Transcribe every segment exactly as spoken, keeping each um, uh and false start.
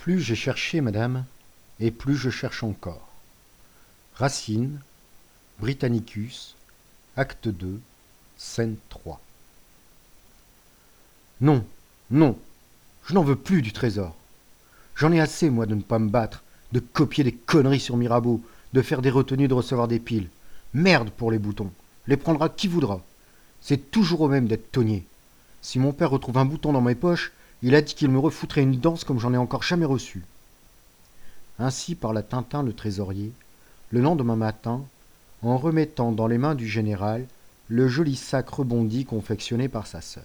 Plus j'ai cherché, madame, et plus je cherche encore. Racine, Britannicus, acte deux, scène trois. Non, non, je n'en veux plus du trésor. J'en ai assez, moi, de ne pas me battre, de copier des conneries sur Mirabeau, de faire des retenues, de recevoir des piles. Merde pour les boutons, les prendra qui voudra. C'est toujours au même d'être togné. Si mon père retrouve un bouton dans mes poches, il a dit qu'il me refoutrait une danse comme j'en ai encore jamais reçu. Ainsi parla Tintin le trésorier, le lendemain matin, en remettant dans les mains du général le joli sac rebondi confectionné par sa sœur.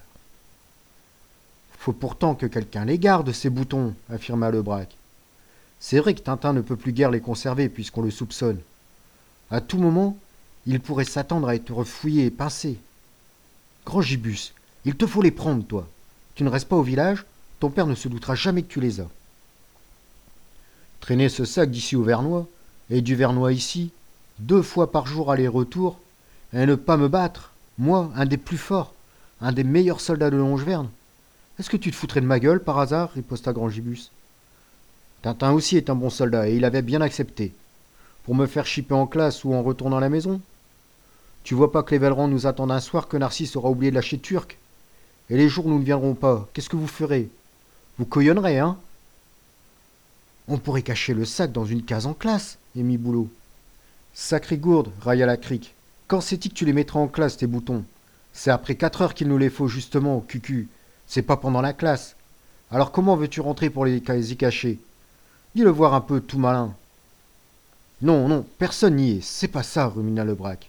Faut pourtant que quelqu'un les garde, ces boutons, affirma Lebraque. C'est vrai que Tintin ne peut plus guère les conserver puisqu'on le soupçonne. À tout moment, il pourrait s'attendre à être fouillé et pincé. Grand Gibus, il te faut les prendre, toi. Tu ne restes pas au village, ton père ne se doutera jamais que tu les as. Traîner ce sac d'ici au Vernois, et du Vernois ici, deux fois par jour aller-retour, et ne pas me battre, moi, un des plus forts, un des meilleurs soldats de Longeverne. Est-ce que tu te foutrais de ma gueule, par hasard riposta Grand Gibus. Tintin aussi est un bon soldat, et il avait bien accepté. Pour me faire chipper en classe ou en retournant à la maison. Tu vois pas que les Vellerans nous attendent un soir que Narcisse aura oublié de lâcher Turc? Et les jours où nous ne viendrons pas, qu'est-ce que vous ferez? Vous coyonnerez, hein? On pourrait cacher le sac dans une case en classe, émit Boulot. Sacrée gourde, railla la crique. Quand c'est-il que tu les mettras en classe, tes boutons? C'est après quatre heures qu'il nous les faut, justement, cucu. C'est pas pendant la classe. Alors comment veux-tu rentrer pour les y cacher? Dis-le voir un peu, tout malin. Non, non, personne n'y est, c'est pas ça, rumina Lebraque.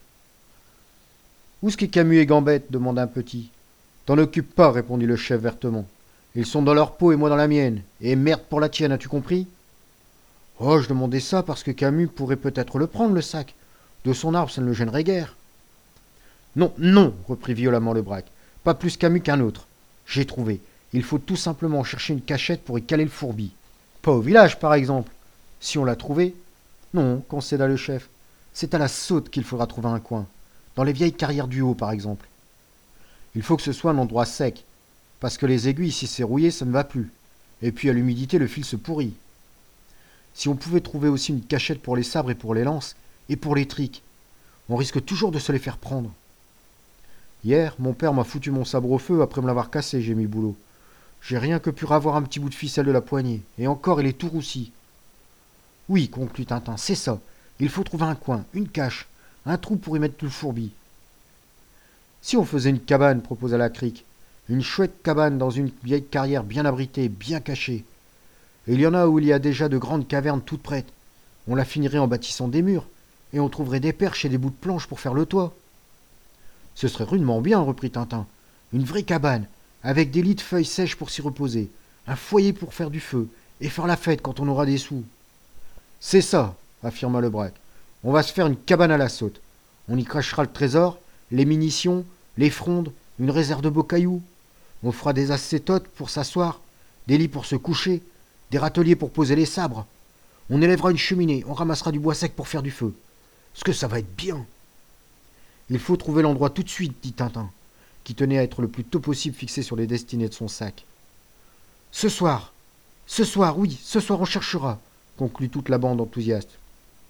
Où est-ce qu'est Camus et Gambette demanda un petit. T'en occupe pas, répondit le chef vertement. Ils sont dans leur peau et moi dans la mienne. Et merde pour la tienne, as-tu compris? Oh, je demandais ça parce que Camus pourrait peut-être le prendre, le sac. De son arbre, ça ne le gênerait guère. Non, non, reprit violemment Lebraque. Pas plus Camus qu'un autre. J'ai trouvé. Il faut tout simplement chercher une cachette pour y caler le fourbi. Pas au village, par exemple. Si on l'a trouvé. Non, concéda le chef. C'est à la Saute qu'il faudra trouver un coin. Dans les vieilles carrières du Haut, par exemple. Il faut que ce soit un endroit sec. Parce que les aiguilles, si c'est rouillé, ça ne va plus. Et puis à l'humidité, le fil se pourrit. Si on pouvait trouver aussi une cachette pour les sabres et pour les lances, et pour les triques, on risque toujours de se les faire prendre. Hier, mon père m'a foutu mon sabre au feu après me l'avoir cassé, j'ai mis Boulot. J'ai rien que pu ravoir un petit bout de ficelle de la poignée, et encore il est tout roussi. Oui, conclut Tintin, c'est ça. Il faut trouver un coin, une cache, un trou pour y mettre tout le fourbi. Si on faisait une cabane, proposa la crique, une chouette cabane dans une vieille carrière bien abritée, bien cachée. Et il y en a où il y a déjà de grandes cavernes toutes prêtes. On la finirait en bâtissant des murs, et on trouverait des perches et des bouts de planches pour faire le toit. Ce serait rudement bien, reprit Tintin. Une vraie cabane, avec des lits de feuilles sèches pour s'y reposer, un foyer pour faire du feu, et faire la fête quand on aura des sous. C'est ça, affirma Lebraque. On va se faire une cabane à la Saute. On y crachera le trésor, les munitions, les frondes, une réserve de beaux cailloux. On fera des acétotes pour s'asseoir, des lits pour se coucher, des râteliers pour poser les sabres. On élèvera une cheminée, on ramassera du bois sec pour faire du feu. Ce que ça va être bien. Il faut trouver l'endroit tout de suite, dit Tintin, qui tenait à être le plus tôt possible fixé sur les destinées de son sac. Ce soir, ce soir, oui, ce soir on cherchera, conclut toute la bande enthousiaste.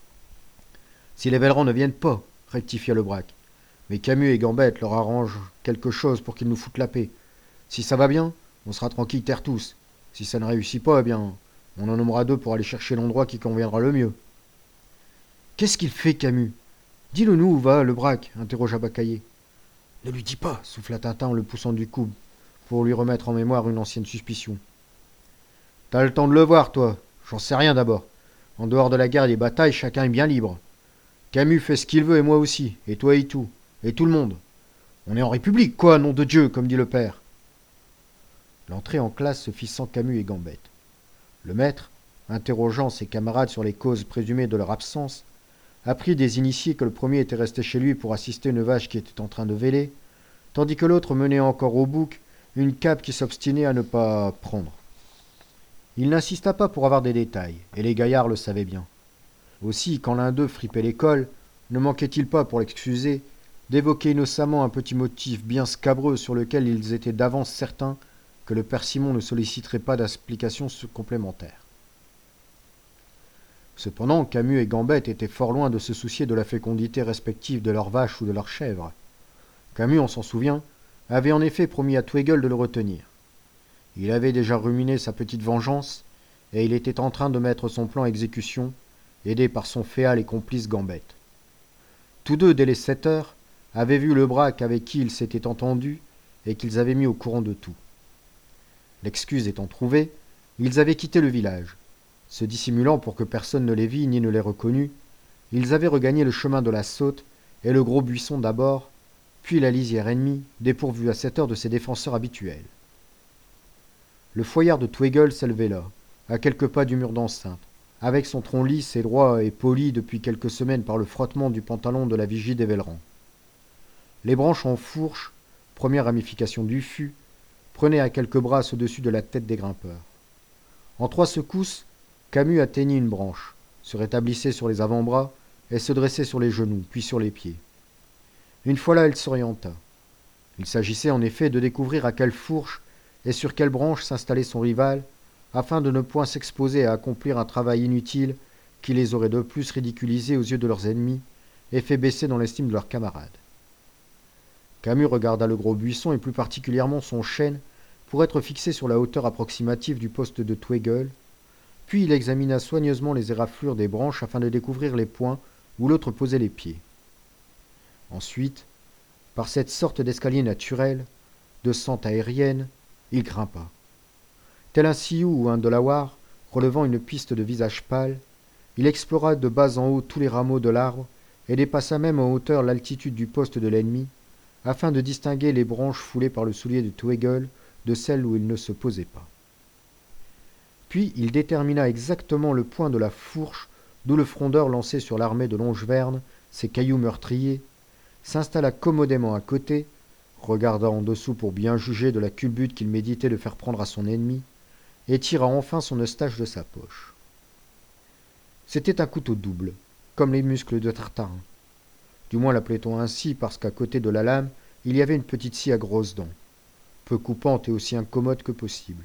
Si les Vellerans ne viennent pas, rectifia Lebraque. Mais Camus et Gambette leur arrangent quelque chose pour qu'ils nous foutent la paix. Si ça va bien, on sera tranquille terre tous. Si ça ne réussit pas, eh bien, on en nommera deux pour aller chercher l'endroit qui conviendra le mieux. Qu'est-ce qu'il fait, Camus? Dis-le nous où va, Lebraque, interrogea Baccaillé. Ne lui dis pas, souffla Tintin en le poussant du coude, pour lui remettre en mémoire une ancienne suspicion. T'as le temps de le voir, toi. J'en sais rien d'abord. En dehors de la guerre et des batailles, chacun est bien libre. Camus fait ce qu'il veut et moi aussi, et toi et tout, et tout le monde. On est en République, quoi, nom de Dieu, comme dit le père. L'entrée en classe se fit sans Camus et Gambette. Le maître, interrogeant ses camarades sur les causes présumées de leur absence, apprit des initiés que le premier était resté chez lui pour assister une vache qui était en train de véler, tandis que l'autre menait encore au bouc une cape qui s'obstinait à ne pas prendre. Il n'insista pas pour avoir des détails, et les gaillards le savaient bien. Aussi, quand l'un d'eux fripait l'école, ne manquait-il pas, pour l'excuser, d'évoquer innocemment un petit motif bien scabreux sur lequel ils étaient d'avance certains que le père Simon ne solliciterait pas d'explications complémentaires. Cependant, Camus et Gambette étaient fort loin de se soucier de la fécondité respective de leurs vaches ou de leurs chèvres. Camus, on s'en souvient, avait en effet promis à Twégueule de le retenir. Il avait déjà ruminé sa petite vengeance, et il était en train de mettre son plan à exécution, aidé par son féal et complice Gambette. Tous deux, dès les sept heures, avaient vu le braque avec qui ils s'étaient entendus et qu'ils avaient mis au courant de tout. L'excuse étant trouvée, ils avaient quitté le village. Se dissimulant pour que personne ne les vît ni ne les reconnût, ils avaient regagné le chemin de la Saute et le gros buisson d'abord, puis la lisière ennemie, dépourvue à cette heure de ses défenseurs habituels. Le foyard de Twégueule s'élevait là, à quelques pas du mur d'enceinte, avec son tronc lisse et droit et poli depuis quelques semaines par le frottement du pantalon de la vigie des Vellerans. Les branches en fourche, première ramification du fût, prenaient à quelques brasses au-dessus de la tête des grimpeurs. En trois secousses, Camus atteignit une branche, se rétablissait sur les avant-bras et se dressait sur les genoux, puis sur les pieds. Une fois là, il s'orienta. Il s'agissait en effet de découvrir à quelle fourche et sur quelle branche s'installait son rival, afin de ne point s'exposer à accomplir un travail inutile qui les aurait de plus ridiculisés aux yeux de leurs ennemis et fait baisser dans l'estime de leurs camarades. Camus regarda le gros buisson et plus particulièrement son chêne pour être fixé sur la hauteur approximative du poste de Twégueule, puis il examina soigneusement les éraflures des branches afin de découvrir les points où l'autre posait les pieds. Ensuite, par cette sorte d'escalier naturel, de sente aérienne, il grimpa. Tel un Sioux ou un Delaware, relevant une piste de visage pâle, il explora de bas en haut tous les rameaux de l'arbre et dépassa même en hauteur l'altitude du poste de l'ennemi, afin de distinguer les branches foulées par le soulier de Twégueule de celles où il ne se posait pas. Puis il détermina exactement le point de la fourche d'où le frondeur lançait sur l'armée de Longeverne ses cailloux meurtriers, s'installa commodément à côté, regarda en dessous pour bien juger de la culbute qu'il méditait de faire prendre à son ennemi, et tira enfin son eustache de sa poche. C'était un couteau double, comme les muscles de Tartarin. Du moins l'appelait-on ainsi parce qu'à côté de la lame, il y avait une petite scie à grosses dents, peu coupante et aussi incommode que possible.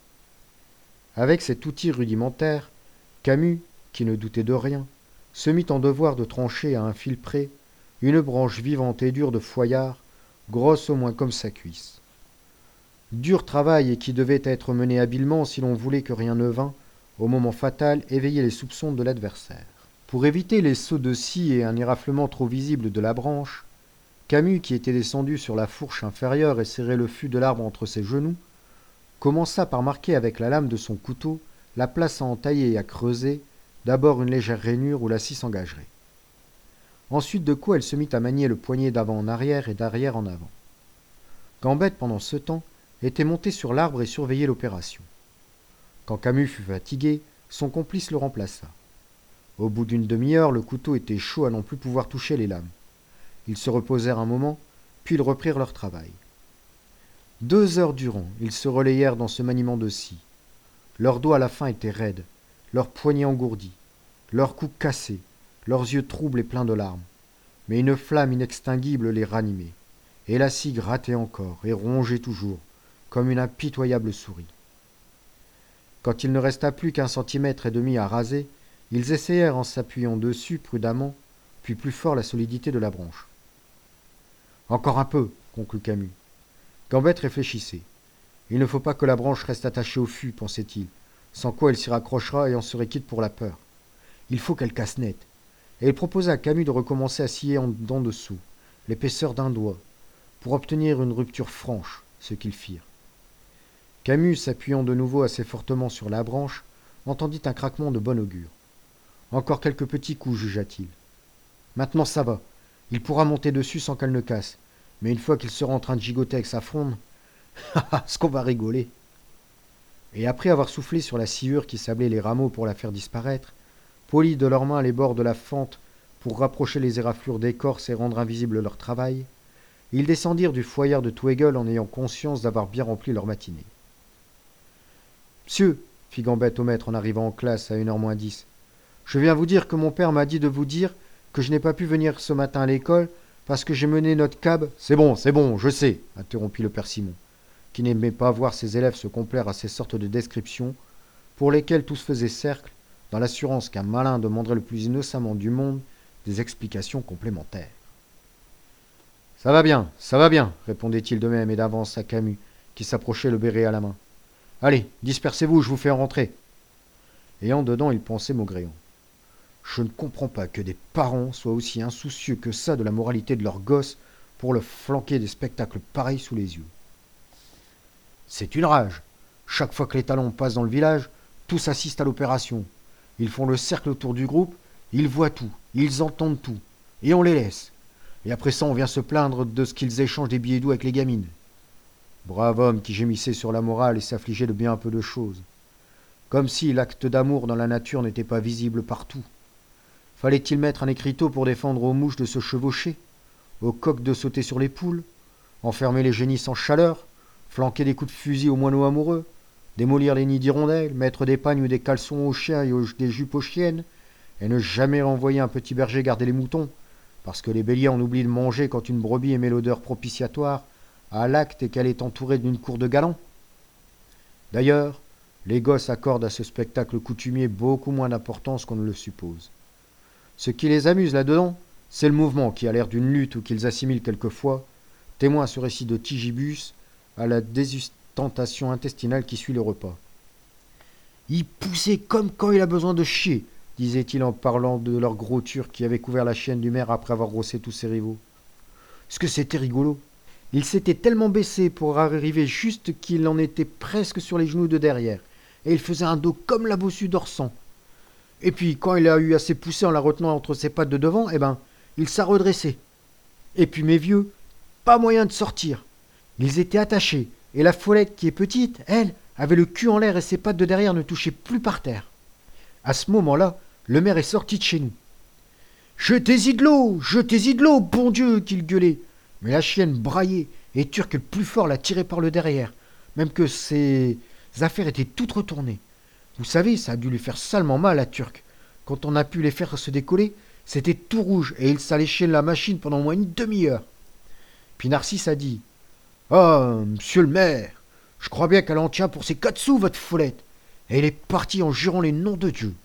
Avec cet outil rudimentaire, Camus, qui ne doutait de rien, se mit en devoir de trancher à un fil près une branche vivante et dure de foyard, grosse au moins comme sa cuisse. Dur travail et qui devait être mené habilement si l'on voulait que rien ne vînt, au moment fatal, éveiller les soupçons de l'adversaire. Pour éviter les sauts de scie et un éraflement trop visible de la branche, Camus, qui était descendu sur la fourche inférieure et serrait le fût de l'arbre entre ses genoux, commença par marquer avec la lame de son couteau la place à entailler et à creuser, d'abord une légère rainure où la scie s'engagerait. Ensuite de quoi elle se mit à manier le poignet d'avant en arrière et d'arrière en avant. Gambette, pendant ce temps, était monté sur l'arbre et surveillait l'opération. Quand Camus fut fatigué, son complice le remplaça. Au bout d'une demi-heure, le couteau était chaud à n'en plus pouvoir toucher les lames. Ils se reposèrent un moment, puis ils reprirent leur travail. Deux heures durant, ils se relayèrent dans ce maniement de scie. Leurs doigts à la fin étaient raides, leurs poignets engourdis, leurs coups cassés, leurs yeux troubles et pleins de larmes. Mais une flamme inextinguible les ranimait, et la scie grattait encore et rongeait toujours, comme une impitoyable souris. Quand il ne resta plus qu'un centimètre et demi à raser, ils essayèrent en s'appuyant dessus prudemment, puis plus fort la solidité de la branche. « Encore un peu, » conclut Camus. Gambette réfléchissait. Il ne faut pas que la branche reste attachée au fût, pensait-il, sans quoi elle s'y raccrochera et en serait quitte pour la peur. Il faut qu'elle casse net. Et il proposa à Camus de recommencer à scier en d'en dessous, l'épaisseur d'un doigt, pour obtenir une rupture franche, ce qu'ils firent. Camus, s'appuyant de nouveau assez fortement sur la branche, entendit un craquement de bon augure. Encore quelques petits coups, jugea-t-il. Maintenant ça va. Il pourra monter dessus sans qu'elle ne casse. Mais une fois qu'il sera en train de gigoter avec sa fronde, ah, ce qu'on va rigoler. Et après avoir soufflé sur la sciure qui sablait les rameaux pour la faire disparaître, poli de leurs mains les bords de la fente pour rapprocher les éraflures d'écorce et rendre invisible leur travail, ils descendirent du foyard de Twégueule en ayant conscience d'avoir bien rempli leur matinée. « Monsieur, fit Gambette au maître en arrivant en classe à une heure moins dix, je viens vous dire que mon père m'a dit de vous dire que je n'ai pas pu venir ce matin à l'école parce que j'ai mené notre cab. »« C'est bon, c'est bon, je sais, » interrompit le père Simon, qui n'aimait pas voir ses élèves se complaire à ces sortes de descriptions pour lesquelles tous faisaient cercle dans l'assurance qu'un malin demanderait le plus innocemment du monde des explications complémentaires. « Ça va bien, ça va bien, répondait-il de même et d'avance à Camus, qui s'approchait le béret à la main. Allez, dispersez-vous, je vous fais rentrer. Et en dedans, il pensait maugréant. Je ne comprends pas que des parents soient aussi insoucieux que ça de la moralité de leurs gosses pour leur flanquer des spectacles pareils sous les yeux. C'est une rage. Chaque fois que les talons passent dans le village, tous assistent à l'opération. Ils font le cercle autour du groupe, ils voient tout, ils entendent tout, et on les laisse. Et après ça, on vient se plaindre de ce qu'ils échangent des billets doux avec les gamines. Brave homme qui gémissait sur la morale et s'affligeait de bien peu de choses. Comme si l'acte d'amour dans la nature n'était pas visible partout. Fallait-il mettre un écriteau pour défendre aux mouches de se chevaucher, aux coqs de sauter sur les poules, enfermer les génisses en chaleur, flanquer des coups de fusil aux moineaux amoureux, démolir les nids d'hirondelles, mettre des pagnes ou des caleçons aux chiens et aux, des jupes aux chiennes, et ne jamais renvoyer un petit berger garder les moutons, parce que les béliers en oublient de manger quand une brebis émet l'odeur propitiatoire à l'acte et qu'elle est entourée d'une cour de galants. D'ailleurs, les gosses accordent à ce spectacle coutumier beaucoup moins d'importance qu'on ne le suppose. Ce qui les amuse là-dedans, c'est le mouvement qui a l'air d'une lutte ou qu'ils assimilent quelquefois, témoin ce récit de Tigibus, à la désustentation intestinale qui suit le repas. « Il poussait comme quand il a besoin de chier », disait-il en parlant de leur gros turc qui avait couvert la chienne du maire après avoir rossé tous ses rivaux. « Ce que c'était rigolo. Il s'était tellement baissé pour arriver juste qu'il en était presque sur les genoux de derrière, et il faisait un dos comme la bossue d'Orsan. Et puis, quand il a eu assez poussé en la retenant entre ses pattes de devant, eh ben, il s'est redressé. Et puis, mes vieux, pas moyen de sortir. Ils étaient attachés, et la Follette, qui est petite, elle, avait le cul en l'air et ses pattes de derrière ne touchaient plus par terre. À ce moment-là, le maire est sorti de chez nous. « Jetez-y de l'eau, jetez-y de l'eau, bon Dieu !» qu'il gueulait. Mais la chienne braillait, et Turc le plus fort la tirait par le derrière, même que ses affaires étaient toutes retournées. Vous savez, ça a dû lui faire salement mal à Turc. Quand on a pu les faire se décoller, c'était tout rouge, et il s'alléchait la machine pendant au moins une demi-heure. Puis Narcisse a dit « Ah, monsieur le maire, je crois bien qu'elle en tient pour ses quatre sous, votre Follette. » Et il est parti en jurant les noms de Dieu.